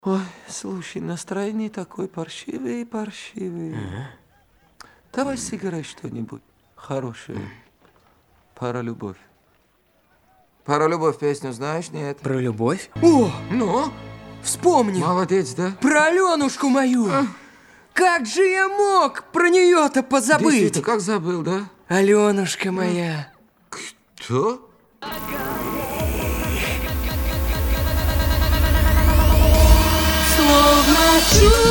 Ой, слушай, настроение такое паршивое. Давай сыграй что-нибудь хорошее. Про любовь. Про любовь песню знаешь, нет? Про любовь? О, Ну? вспомнил. Молодец, да? Про Аленушку мою. Как же я мог про нее-то позабыть? Действительно, как забыл, да? Аленушка моя. Кто? Словно чудо.